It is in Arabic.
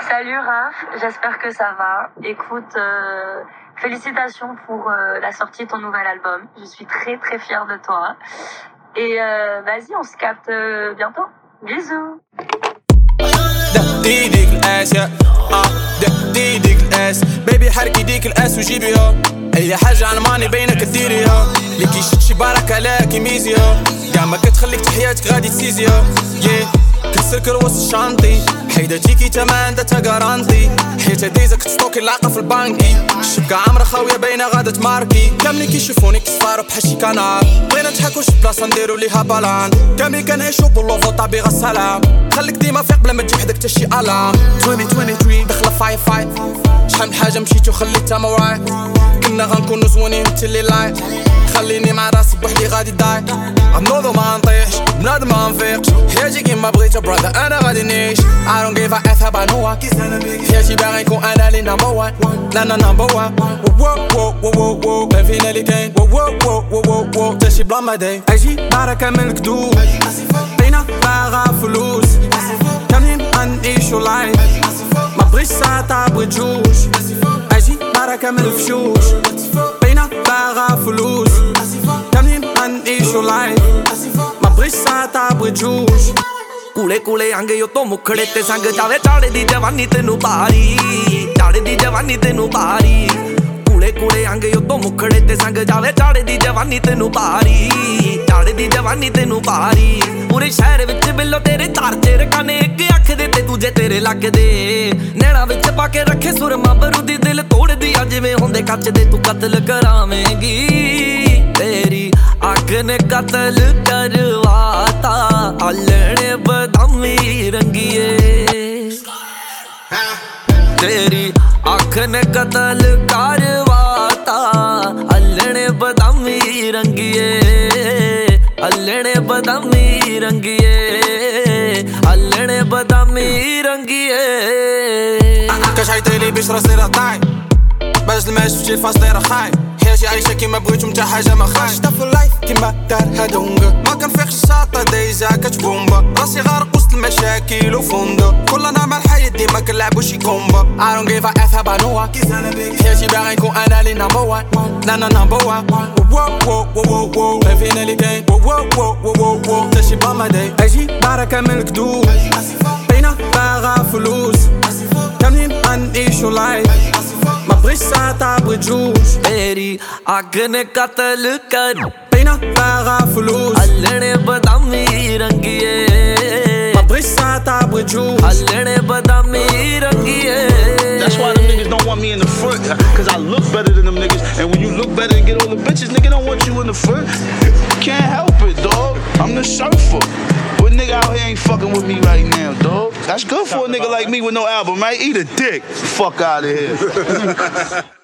Salut Raph, j'espère que ça va. Écoute, félicitations pour la sortie de ton nouvel album. Je suis très très fière de toi. Et vas-y, on se capte bientôt. Bisous. ديك القاس يا ديك القاس بيبي حركي ديك القاس وجيبيها اي حاجة على ماني بينك تديريها ليكي شي بركة لا كيميزيها كاع ما كتخليك تحياتك غادي تسيزيها كتسكر وسط الشانطي حيدتيكي تمام داتها كارانتي حياتها ديزك تستوكي العاقة في البانكي الشبكة عامرة خاوية باينة غادا تماركي كاملين كيشوفوني كيصفارو بحال شي كنار بغينا نضحكو شي بلاصة نديرو ليها بالان كاملين كنعيشو بولوفو طبيعة السلام خليك ديما فيق بلا ما تجي حدك تا شي الام 2023 داخلة فايت شحال من حاجة مشيت وخليتها موراي كنا غنكونو زوينين انت اللي لايت خليني مع راسي بوحدي غادي داي غنوضو ما نطيحش بنادم ما نفيقش حياتي كيما بغيتها براذر انا غادي نعيش I don't give a F about no one حياتي باغي نكون انا اللي نمبر وان لا نمبر وان وو بان فينا اللي كاين وو تا شي بلا ما داين اجي بركة من الكدوب بينا باغا فلوس كاملين غنعيشو لايف ما بغيتش ساعة بغيت جوج اجي بركة من الفشوش بينا باغا فلوس كاملين غنعيشو لايف ما بغيتش ساعة بغيت جوج ਕੂਲੇ ਕੂਲੇ ਆਂਗੇ ਉਤੋਂ ਮੁਖੜੇ ਤੇ ਸੰਗ ਜਾਵੇ ਝਾੜਦੀ ਜਵਾਨੀ ਤੈਨੂੰ ਭਾਰੀ ਝਾੜਦੀ ਜਵਾਨੀ ਤੈਨੂੰ ਭਾਰੀ ਕੂਲੇ ਕੂਲੇ ਆਂਗੇ ਉਤੋਂ ਮੁਖੜੇ ਤੇ ਸੰਗ ਜਾਵੇ ਝਾੜਦੀ ਜਵਾਨੀ ਤੈਨੂੰ ਭਾਰੀ ਝਾੜਦੀ ਜਵਾਨੀ ਤੈਨੂੰ ਭਾਰੀ ਪੂਰੇ ਸ਼ਹਿਰ ਵਿੱਚ ਬਿੱਲੋ ਤੇਰੇ ਚਾਰ ਚਿਰ ਕਾਨੇ ਇੱਕ ਅੱਖ ਦੇ ਤੇ ਦੂਜੇ ਤੇਰੇ ਲੱਗਦੇ ਨੈਣਾ ਵਿੱਚ ਪਾ ਕੇ ਰੱਖੇ ਸੁਰਮਾ ਬਰੂਦੀ ਦਿਲ ਤੋੜਦੀ ਆ ਜਿਵੇਂ ਹੁੰਦੇ ਕੱਚ ਦੇ ਤੂੰ ਕਤਲ ਕਰਾਵੇਂਗੀ ਤੇਰੀ ਅੱਖ ਨੇ ਕਤਲ ਕਰਵਾਤਾ ਆਲਣੇ ਬਦਾਮੀ ਰੰਗੀਏ तेरी आँख ने कतल करवाता अल्लने बदामी रंगिए अल्लने बदामी रंगिए अल्लने बदामी रंगिए كشعيتي لي بيش راسي راه طاي باش الماش تمشي الفاصلة راه خاي حياتي عايشة كيما بغيتو متا حاجة ما خايش شتا في اللايف كيما دار هادونغا ما كنفيقش الشاطة ديجا كتبومبا راسي غارق وسط المشاكل وفندق كل نهار الحياة ديما كنلعبو شي كومبا I don't give a F about no one حياتي باغي نكون انا اللي نمبر وان لا نمبر وان وو بان فينا اللي كاين وو تا شي بلا ما داين اجي بركة من الكدوب بينا باغا فلوس كاملين غنعيشو لايف ما بغيتش ساعة بغيت جوج तेरी आँख ने कतल कर بينا باغا فلوس अल्लने बदामी रंगिए ما بغيتش ساعة بغيت جوج अल्लने बदामी रंगिए That's why them niggas don't want me in the front, cause I look better than them niggas. And when you look better and get all the bitches, nigga don't want you in the front. Can't help it, dog. I'm the surfer. But nigga out here ain't fucking with me right now, dog. That's good for a nigga like me with no album, right? Eat a dick. Fuck out of here.